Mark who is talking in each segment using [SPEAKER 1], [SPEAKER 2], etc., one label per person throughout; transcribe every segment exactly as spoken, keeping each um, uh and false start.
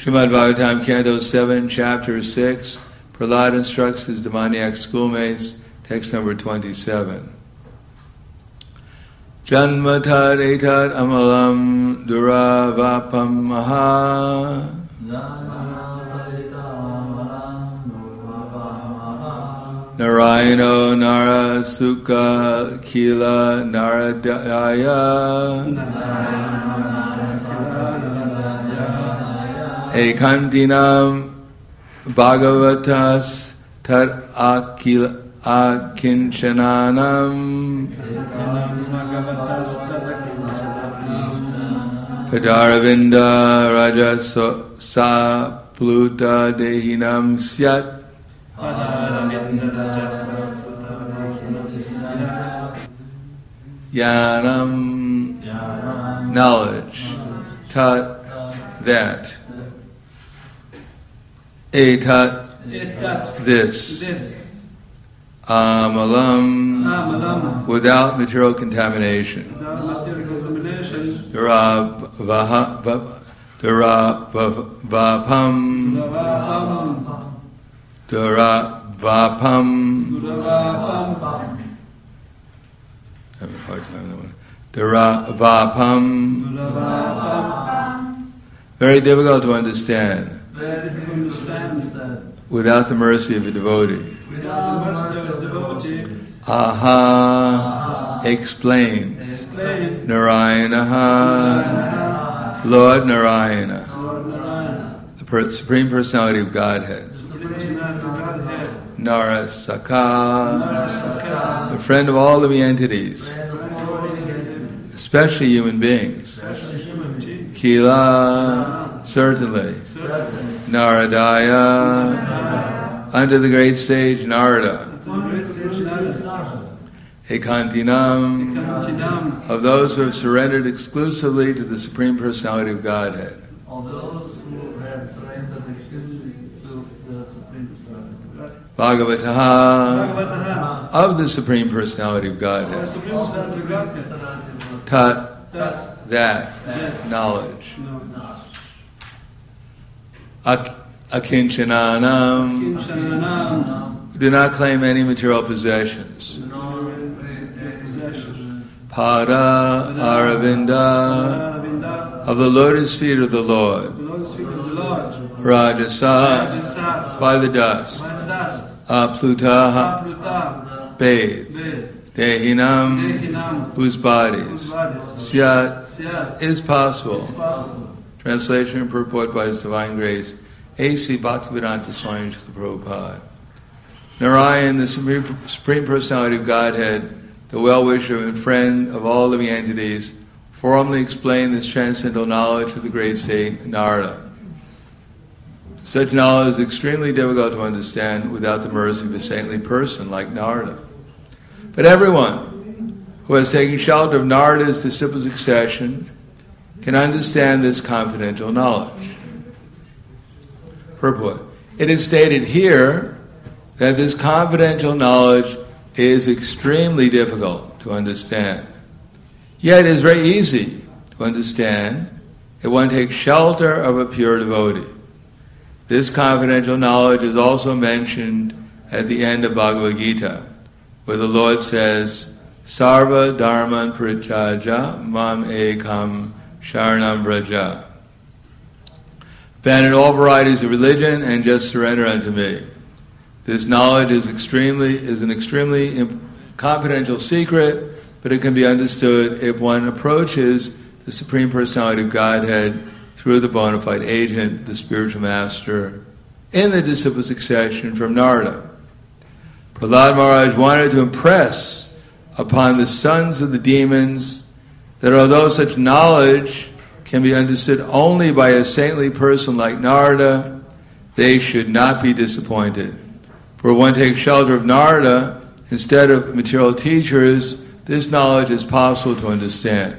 [SPEAKER 1] Srimad Bhagavatam, Canto seven, Chapter six, Prahlad instructs his demoniac schoolmates, text number twenty-seven. Janmatad etad amalam duravapam maha Narayano Nara Sukha Kila Naradaya Ekantinam Bhagavatas Tat Akila Akinchananam Padaravinda Raja Sa Pluta Dehinam Syat Yanam, knowledge, tat, that, etat, this, amalam, without material contamination, durabhapam, Duravapam. I have a hard time with that one. Duravapam. Very difficult to understand.
[SPEAKER 2] Very difficult to understand.
[SPEAKER 1] Without the mercy of a devotee.
[SPEAKER 2] Without the mercy of a devotee.
[SPEAKER 1] Aha. Aha. Explain.
[SPEAKER 2] Explain.
[SPEAKER 1] Narayanaha. Lord Narayana.
[SPEAKER 2] Lord Narayana.
[SPEAKER 1] The per- Supreme Personality of Godhead. Narasaka,
[SPEAKER 2] Narasaka,
[SPEAKER 1] the friend of all living entities, especially human beings. Kila, certainly. Naradaya, under the great sage Narada. Ekantinam, of those who have surrendered exclusively to the Supreme Personality of Godhead. Bhagavataha, of the Supreme Personality of Godhead. Tat, that, knowledge. Akinchananam, do not claim any material possessions. Pada Aravinda, of the lotus feet of the Lord. Rajasa, by the dust. Apluta, bathe. Dehinam, whose bodies. Syat, is possible. Translation and purport by His Divine Grace, A C Bhaktivedanta Swami Prabhupada. Narayan, the Supreme, Supreme Personality of Godhead, the well-wisher and friend of all living entities, formally explained this transcendental knowledge to the great saint Narada. Such knowledge is extremely difficult to understand without the mercy of a saintly person like Narada. But everyone who has taken shelter of Narada's disciple succession can understand this confidential knowledge. Purport. It is stated here that this confidential knowledge is extremely difficult to understand. Yet it is very easy to understand if one takes shelter of a pure devotee. This confidential knowledge is also mentioned at the end of Bhagavad Gita, where the Lord says, Sarva Dharman Parityajya Mam Ekam Sharanam Vraja. Abandon all varieties of religion and just surrender unto me. This knowledge is extremely is an extremely imp- confidential secret, but it can be understood if one approaches the Supreme Personality of Godhead through the bona fide agent, the spiritual master, in the disciple succession from Narada. Prahlad Maharaj wanted to impress upon the sons of the demons that although such knowledge can be understood only by a saintly person like Narada, they should not be disappointed. For when one takes shelter of Narada instead of material teachers, this knowledge is possible to understand.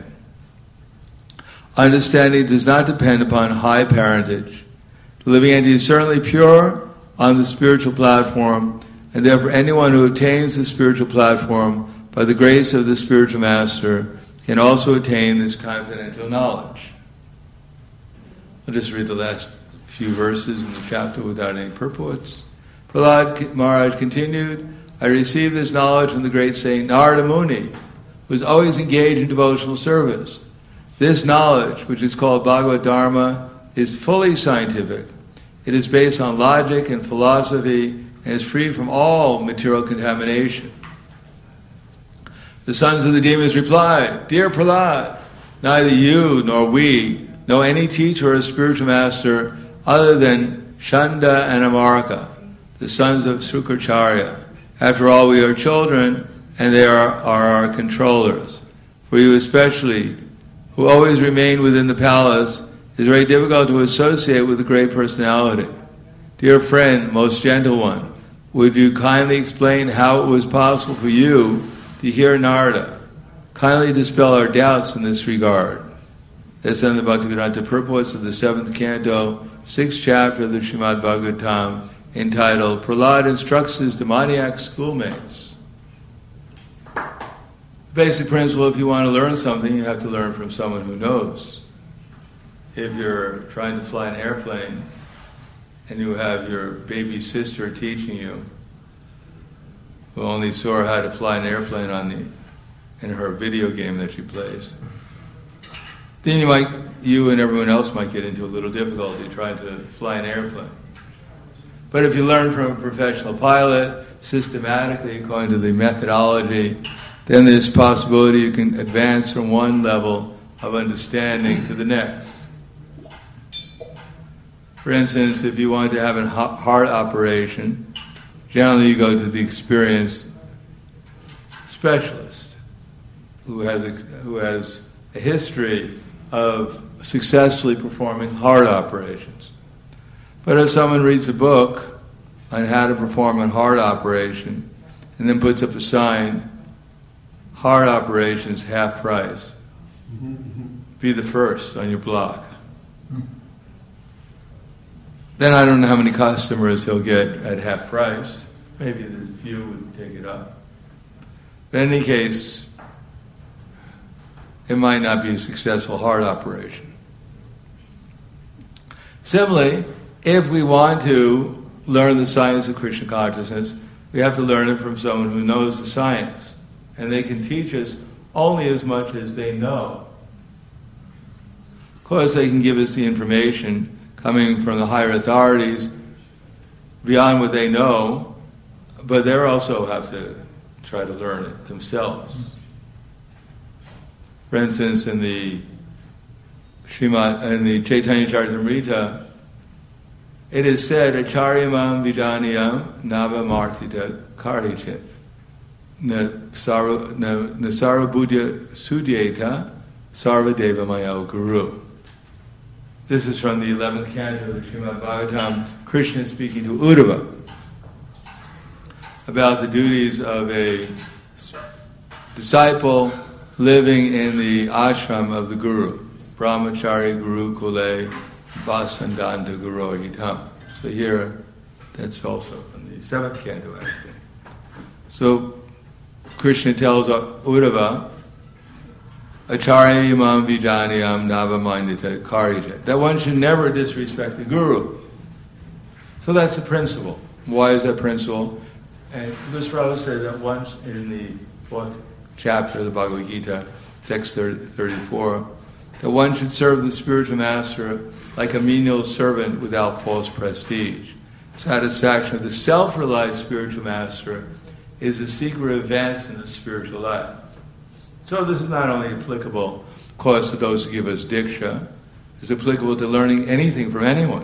[SPEAKER 1] Understanding does not depend upon high parentage. The living entity is certainly pure on the spiritual platform, and therefore anyone who attains the spiritual platform by the grace of the spiritual master can also attain this confidential knowledge. I'll just read the last few verses in the chapter without any purports. Prahlad Maharaj continued, I received this knowledge from the great saint Narada Muni, who was always engaged in devotional service. This knowledge, which is called Bhagavad Dharma, is fully scientific. It is based on logic and philosophy and is free from all material contamination. The sons of the demons replied, Dear Prahlad, neither you nor we know any teacher or spiritual master other than Shanda and Amarika, the sons of Sukracharya. After all, we are children, and they are, are our controllers. For you especially, who always remain within the palace, it is very difficult to associate with a great personality. Dear friend, most gentle one, would you kindly explain how it was possible for you to hear Narada? Kindly dispel our doubts in this regard. That's in the Bhaktivedanta Purports of the seventh canto, sixth chapter of the Srimad Bhagavatam, entitled Prahlad Instructs His Demoniac Schoolmates. Basic principle, if you want to learn something, you have to learn from someone who knows. If you're trying to fly an airplane and you have your baby sister teaching you, who only saw how to fly an airplane on the in her video game that she plays, then you might, you and everyone else might get into a little difficulty trying to fly an airplane. But if you learn from a professional pilot, systematically, according to the methodology, then there's possibility you can advance from one level of understanding to the next. For instance, if you want to have a heart operation, generally you go to the experienced specialist who has a, who has a history of successfully performing heart operations. But if someone reads a book on how to perform a heart operation and then puts up a sign, heart operations half price, be the first on your block, then I don't know how many customers he'll get at half price. Maybe there's a few who would take it up. But in any case, it might not be a successful heart operation. Similarly, if we want to learn the science of Krishna consciousness, we have to learn it from someone who knows the science. And they can teach us only as much as they know. Of course, they can give us the information coming from the higher authorities beyond what they know, but they also have to try to learn it themselves. For instance, in the Srimad, in the Chaitanya Charitamrita, it is said, Acharyamam Vijaniyam Nava Martita Karichit Nasara Buddha Sudyeta Sarva Deva Maya Guru. This is from the eleventh canto of the Srimad Bhagavatam, Krishna speaking to Uddhava about the duties of a disciple living in the ashram of the Guru, Brahmachari Guru Kule Vasandanta Guru Hitam. So here, that's also from the seventh canto, I think. So Krishna tells Uddhava, Acharya imam vijaniyam navamandita karija, that one should never disrespect the Guru. So that's the principle. Why is that principle? And Vishrava said that once in the fourth chapter of the Bhagavad Gita, text thirty-four, that one should serve the spiritual master like a menial servant without false prestige. Satisfaction of the self-realized spiritual master is the secret advance in the spiritual life. So this is not only applicable, of course, to those who give us diksha, it's applicable to learning anything from anyone.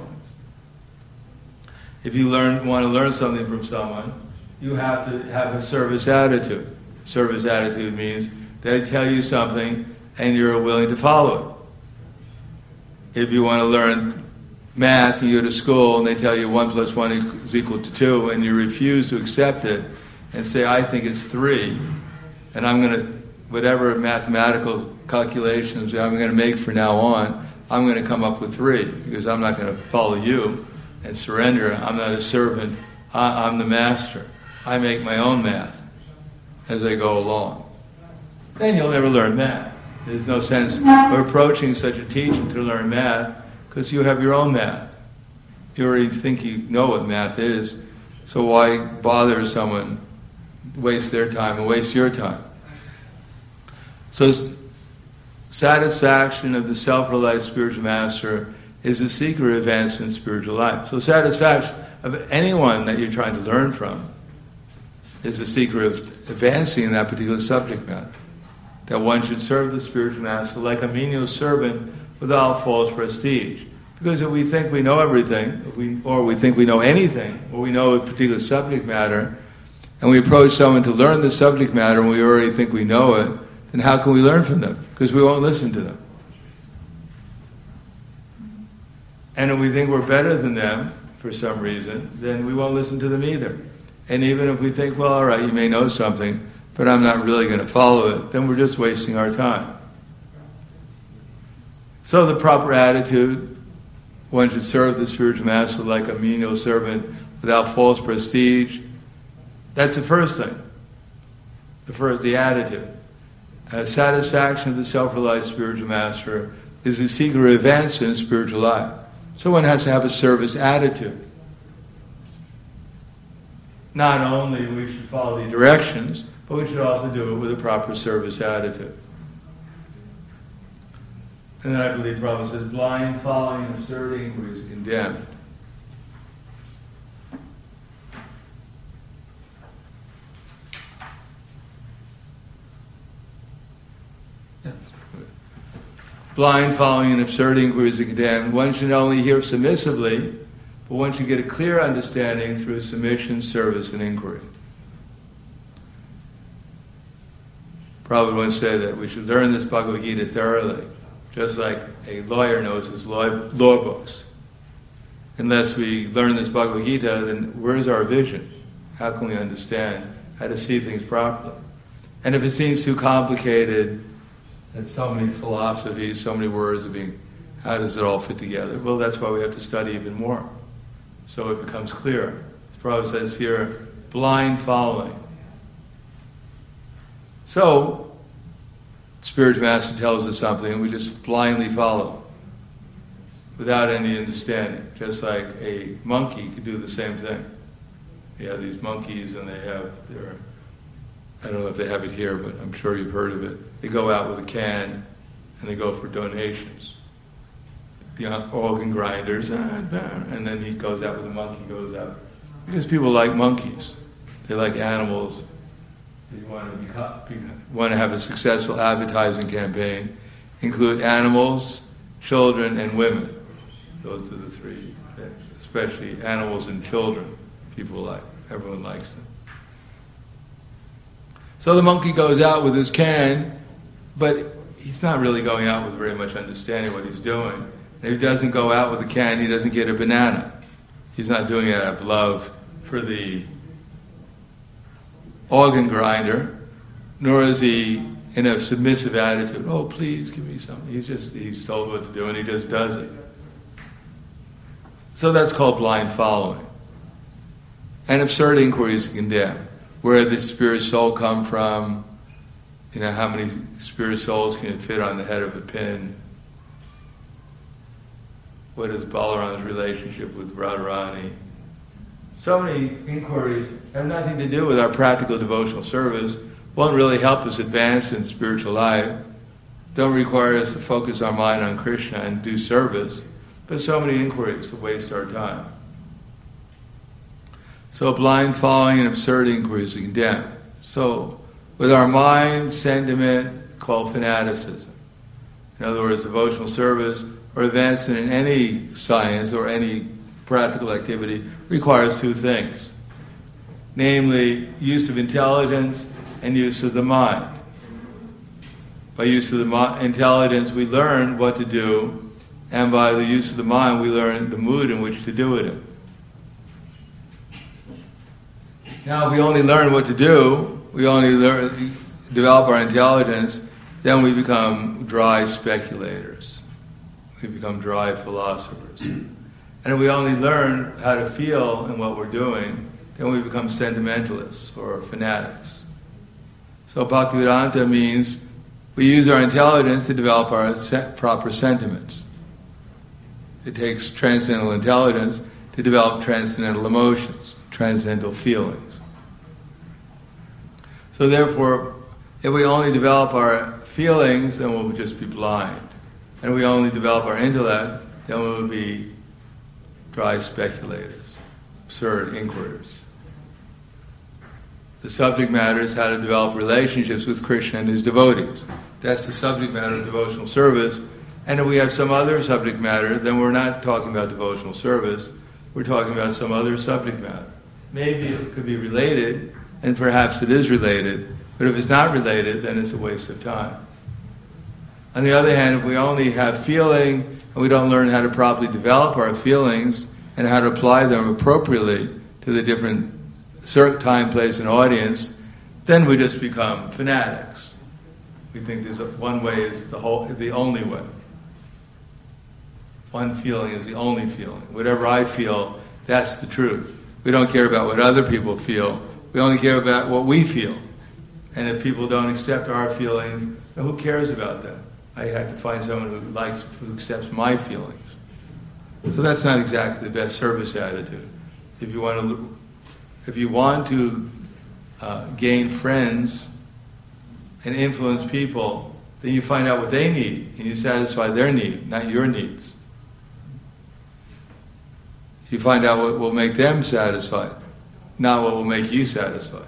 [SPEAKER 1] If you learn, want to learn something from someone, you have to have a service attitude. Service attitude means they tell you something and you're willing to follow it. If you want to learn math and you go to school and they tell you one plus one is equal to two and you refuse to accept it and say, I think it's three, and I'm going to, whatever mathematical calculations I'm going to make from now on, I'm going to come up with three because I'm not going to follow you and surrender. I'm not a servant. I, I'm the master. I make my own math as I go along. Then you'll never learn math. There's no sense of approaching such a teacher to learn math because you have your own math. You already think you know what math is, so why bother someone, waste their time and waste your time? So satisfaction of the self-realized spiritual master is the secret of advancement in spiritual life. So satisfaction of anyone that you're trying to learn from is the secret of advancing in that particular subject matter. That one should serve the spiritual master like a menial servant without false prestige. Because if we think we know everything, if we, or we think we know anything, or we know a particular subject matter, and we approach someone to learn the subject matter and we already think we know it, then how can we learn from them? Because we won't listen to them. And if we think we're better than them for some reason, then we won't listen to them either. And even if we think, well, all right, you may know something, but I'm not really going to follow it, then we're just wasting our time. So the proper attitude, one should serve the spiritual master like a menial servant without false prestige. That's the first thing. The first, the attitude. Uh, satisfaction of the self-realized spiritual master is the secret of advancement in spiritual life. So one has to have a service attitude. Not only we should follow the directions, but we should also do it with a proper service attitude. And then I believe Prabhupada says, blind following of absurd inquiry is condemned. Yes. Blind following and absurd inquiry is condemned. One should not only hear submissively, but one should get a clear understanding through submission, service, and inquiry. Prabhupada once said that we should learn this Bhagavad Gita thoroughly, just like a lawyer knows his law, law books. Unless we learn this Bhagavad Gita, then where's our vision? How can we understand how to see things properly? And if it seems too complicated, and so many philosophies, so many words of being, how does it all fit together? Well, that's why we have to study even more, so it becomes clear. Prabhupada says here, blind following. So, Spiritual Master tells us something and we just blindly follow without any understanding. Just like a monkey could do the same thing. You have these monkeys and they have their, I don't know if they have it here, but I'm sure you've heard of it. They go out with a can and they go for donations. The organ grinders, and then he goes out with the monkey, goes out. Because people like monkeys. They like animals. They want to, become, want to have a successful advertising campaign, include animals, children, and women. Those are the three things. Especially animals and children. People like, everyone likes them. So the monkey goes out with his can, but he's not really going out with very much understanding what he's doing. And if he doesn't go out with a can, he doesn't get a banana. He's not doing it out of love for the organ grinder, nor is he in a submissive attitude. Oh, please give me something. He's just, he's told what to do and he just does it. So that's called blind following. And absurd inquiry is condemned. Where did the spirit soul come from? You know, how many spirit souls can it fit on the head of a pin? What is Balaram's relationship with Radharani? So many inquiries have nothing to do with our practical devotional service, won't really help us advance in spiritual life, don't require us to focus our mind on Krishna and do service, but so many inquiries to waste our time. So blind following and absurd inquiries are condemned. So with our mind, sentiment, called fanaticism. In other words, devotional service or advancement in any science or any practical activity requires two things. Namely, use of intelligence and use of the mind. By use of the mo- intelligence, we learn what to do, and by the use of the mind, we learn the mood in which to do it in. Now, if we only learn what to do, we only learn, develop our intelligence, then we become dry speculators. We become dry philosophers. And if we only learn how to feel in what we're doing, then we become sentimentalists or fanatics. So Bhaktivedanta means we use our intelligence to develop our se- proper sentiments. It takes transcendental intelligence, to develop transcendental emotions, transcendental feelings. So therefore, if we only develop our feelings, then we'll just be blind. And if we only develop our intellect, then we'll be dry speculators, absurd inquirers. The subject matter is how to develop relationships with Krishna and his devotees. That's the subject matter of devotional service. And if we have some other subject matter, then we're not talking about devotional service, we're talking about some other subject matter. Maybe it could be related, and perhaps it is related, but if it's not related, then it's a waste of time. On the other hand, if we only have feeling, and we don't learn how to properly develop our feelings, and how to apply them appropriately to the different time, place, and audience, then we just become fanatics. We think there's a, one way is the whole, the only way. One feeling is the only feeling. Whatever I feel, that's the truth. We don't care about what other people feel. We only care about what we feel. And if people don't accept our feelings, then who cares about them? I have to find someone who likes, who accepts my feelings. So that's not exactly the best service attitude. If you want to, if you want to uh, gain friends and influence people, then you find out what they need and you satisfy their need, not your needs. You find out what will make them satisfied, not what will make you satisfied.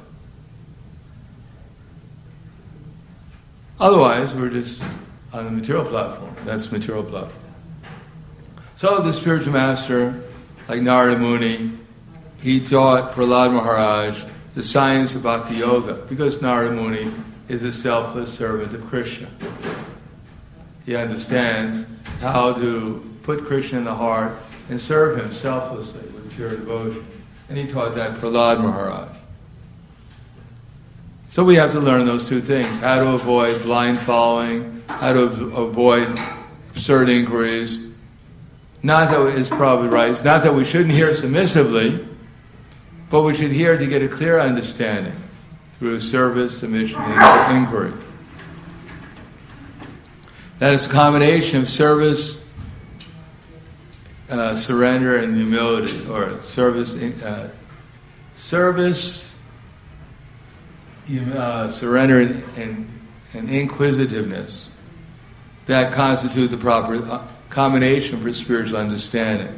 [SPEAKER 1] Otherwise, we're just on the material platform. That's the material platform. So the spiritual master, like Narada Muni, he taught Prahlad Maharaj the science of Bhakti Yoga, because Narada Muni is a selfless servant of Krishna. He understands how to put Krishna in the heart and serve him selflessly with pure devotion. And he taught that Prahlad Maharaj. So we have to learn those two things: how to avoid blind following, how to avoid absurd inquiries. Not that it's probably right, it's not that we shouldn't hear submissively, but we should hear to get a clear understanding through service, submission, and inquiry. That is a combination of service, Uh, surrender and humility, or service, uh, service, uh, surrender and, and, and inquisitiveness that constitute the proper uh, combination for spiritual understanding.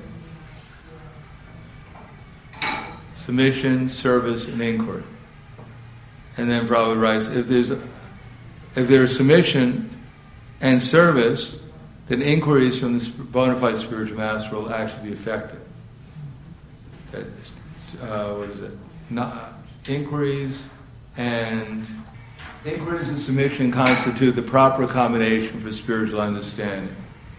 [SPEAKER 1] Submission, service, and inquiry. And then Prabhupada writes, if there's a, if there's submission and service, then inquiries from the bona fide spiritual master will actually be effective. That, uh, what is it? Not, inquiries and inquiries and submission constitute the proper combination for spiritual understanding.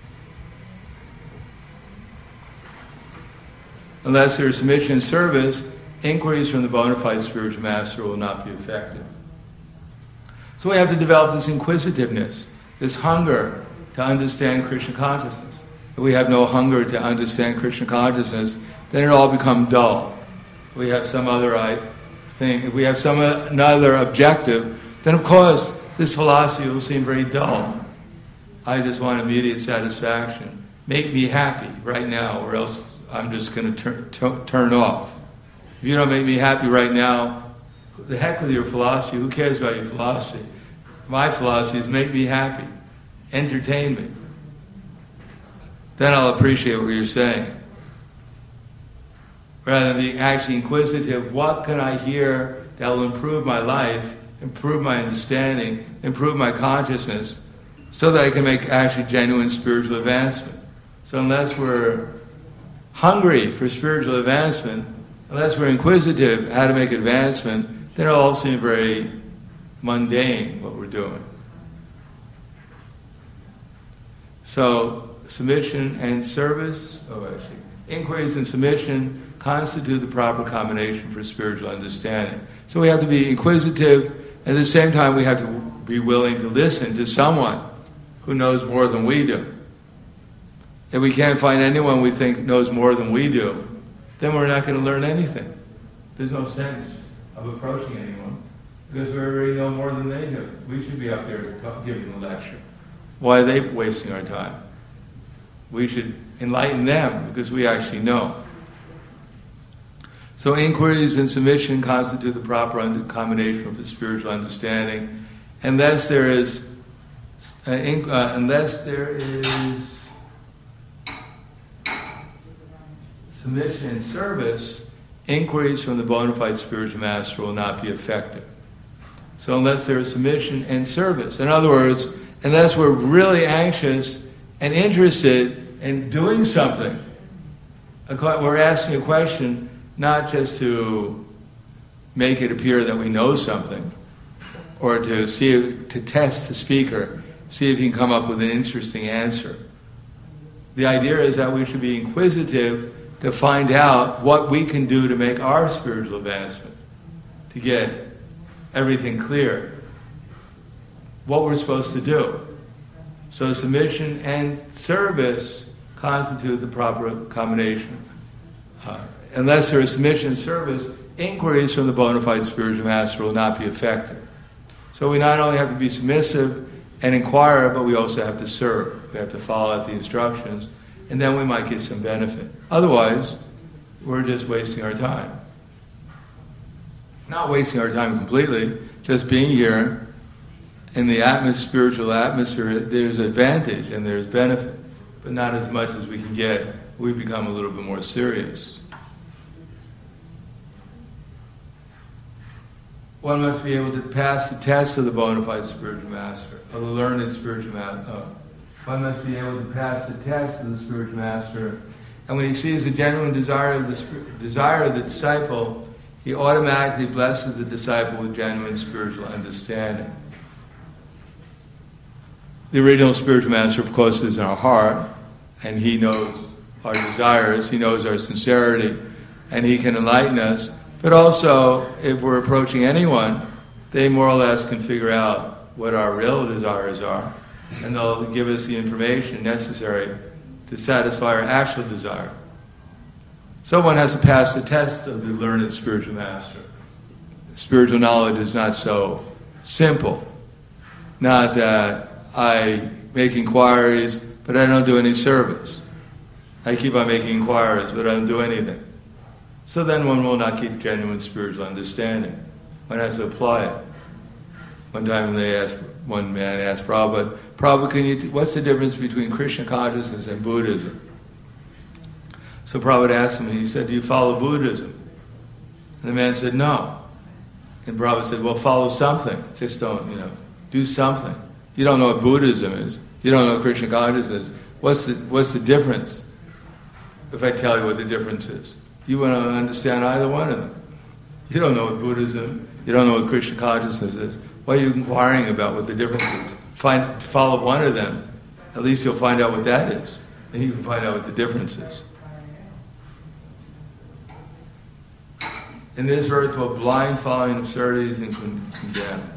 [SPEAKER 1] Unless there is submission and service, inquiries from the bona fide spiritual master will not be effective. So we have to develop this inquisitiveness, this hunger to understand Krishna consciousness. If we have no hunger to understand Krishna consciousness, then it all becomes dull. If we have some other thing, if we have some another objective, then of course this philosophy will seem very dull. I just want immediate satisfaction. Make me happy right now, or else I'm just going to turn, t- turn off. If you don't make me happy right now, the heck with your philosophy. Who cares about your philosophy? My philosophy is make me happy. Entertain me. Then I'll appreciate what you're saying. Rather than being actually inquisitive, what can I hear that will improve my life, improve my understanding, improve my consciousness, so that I can make actually genuine spiritual advancement. So unless we're hungry for spiritual advancement, unless we're inquisitive how to make advancement, then it'll all seem very mundane, what we're doing. So, submission and service, oh actually, inquiries and submission constitute the proper combination for spiritual understanding. So we have to be inquisitive, at the same time we have to be willing to listen to someone who knows more than we do. If we can't find anyone we think knows more than we do, then we're not going to learn anything. There's no sense of approaching anyone, because we already know more than they do. We should be up there giving the lecture. Why are they wasting our time? We should enlighten them, because we actually know. So inquiries and submission constitute the proper under- combination of the spiritual understanding, unless there is, uh, in- uh, unless there is submission and service, inquiries from the bona fide spiritual master will not be effective. So unless there is submission and service, in other words, unless we're really anxious and interested in doing something, we're asking a question not just to make it appear that we know something, or to see, to test the speaker, see if he can come up with an interesting answer. The idea is that we should be inquisitive to find out what we can do to make our spiritual advancement, to get everything clear, what we're supposed to do. So submission and service constitute the proper combination. Uh, unless there is submission and service, inquiries from the bona fide spiritual master will not be effective. So we not only have to be submissive and inquire, but we also have to serve. We have to follow out the instructions, and then we might get some benefit. Otherwise, we're just wasting our time. Not wasting our time completely, just being here in the atmos- spiritual atmosphere, there's advantage and there's benefit, but not as much as we can get. We become a little bit more serious. One must be able to pass the test of the bona fide spiritual master, of the learned spiritual master. Oh. One must be able to pass the test of the spiritual master. And when he sees the genuine desire of the sp- desire of the disciple, he automatically blesses the disciple with genuine spiritual understanding. The original spiritual master, of course, is in our heart, and he knows our desires, he knows our sincerity, and he can enlighten us. But also, if we're approaching anyone, they more or less can figure out what our real desires are, and they'll give us the information necessary to satisfy our actual desire. Someone has to pass the test of the learned spiritual master. Spiritual knowledge is not so simple. Not that I make inquiries, but I don't do any service. I keep on making inquiries, but I don't do anything. So then one will not get genuine spiritual understanding. One has to apply it. One time they asked, one man asked Prabhupada, Prabhupada, can you t- what's the difference between Krishna consciousness and Buddhism? So Prabhupada asked him, and he said, do you follow Buddhism? And the man said, no. And Prabhupada said, well, follow something. Just don't, you know, do something. You don't know what Buddhism is. You don't know what Krishna consciousness is. What's the, what's the difference? If I tell you what the difference is, you won't understand either one of them. You don't know what Buddhism, you don't know what Krishna consciousness is. Why are you inquiring about what the difference is? Find, follow one of them. At least you'll find out what that is. And you can find out what the difference is. In this verse, well, blind following absurdities and condemn.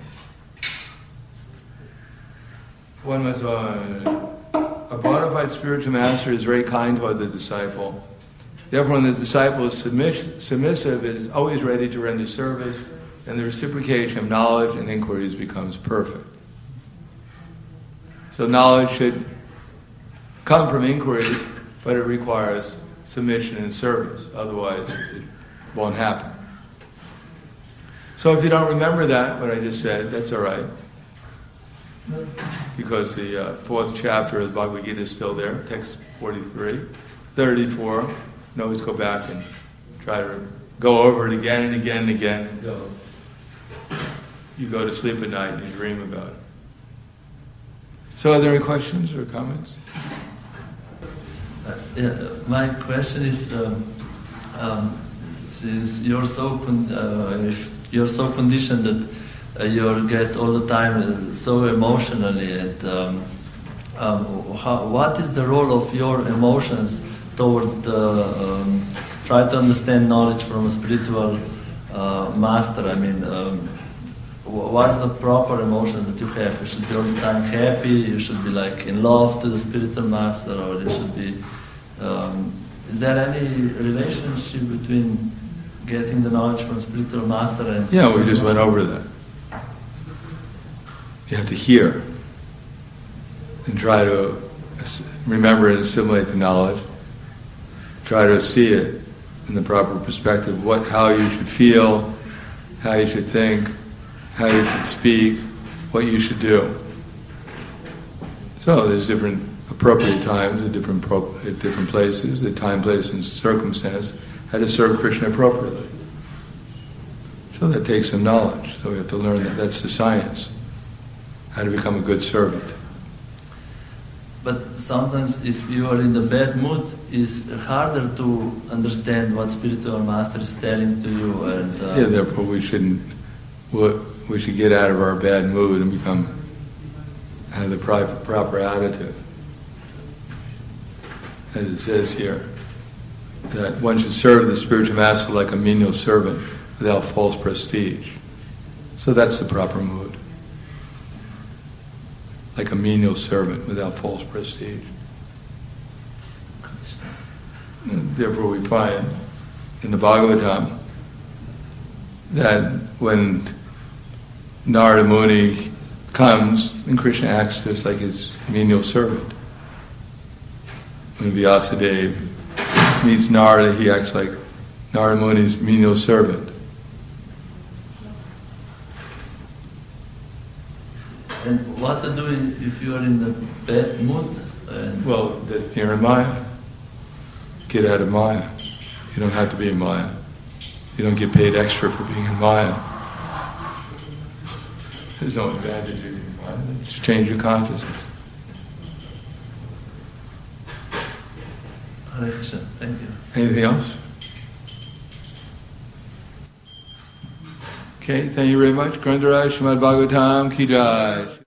[SPEAKER 1] One must, uh, a bona fide spiritual master is very kind toward the disciple. Therefore, when the disciple is submiss- submissive, it is always ready to render service, and the reciprocation of knowledge and inquiries becomes perfect. So knowledge should come from inquiries, but it requires submission and service. Otherwise, it won't happen. So if you don't remember that, what I just said, that's all right. Because the uh, fourth chapter of the Bhagavad Gita is still there, text forty-three, thirty-four. You can always go back and try to go over it again and again and again until you go to sleep at night and you dream about it. So are there any questions or comments?
[SPEAKER 3] Uh, yeah, my question is, um, um, since you're so con- uh, you're so conditioned that uh, you get all the time uh, so emotionally, and um, um, how, what is the role of your emotions towards the um, try to understand knowledge from a spiritual uh, master? I mean, um, what's the proper emotions that you have? You should be all the time happy. You should be like in love to the spiritual master, or you should be. Um, is there any relationship between getting the knowledge from spiritual master and...
[SPEAKER 1] Yeah, we just went over that. You have to hear and try to remember and assimilate the knowledge. Try to see it in the proper perspective, what, how you should feel, how you should think, how you should speak, what you should do. So there's different appropriate times at different pro- at different places, at time, place, and circumstance, how to serve Krishna appropriately. So that takes some knowledge. So we have to learn that that's the science, how to become a good servant.
[SPEAKER 3] But sometimes if you are in the bad mood, it's harder to understand what spiritual master is telling to you. And uh,
[SPEAKER 1] Yeah, therefore we shouldn't, we should get out of our bad mood and become, have the proper, proper attitude. As it says here, that one should serve the spiritual master like a menial servant without false prestige. So that's the proper mood. Like a menial servant without false prestige. And therefore we find in the Bhagavatam that when Narada Muni comes, and Krishna acts just like his menial servant. When Vyasadeva meets Narada, he acts like Narada Muni's menial servant.
[SPEAKER 3] And what to do if you are in a bad mood? And
[SPEAKER 1] Well, that you're in Maya. Get out of Maya. You don't have to be in Maya. You don't get paid extra for being in Maya. There's no advantage of being in Maya. Just change your consciousness.
[SPEAKER 3] Hare Krishna, thank you.
[SPEAKER 1] Anything else? Okay, thank you very much. Grundaraj Srimad Bhagavatam Ki Jai.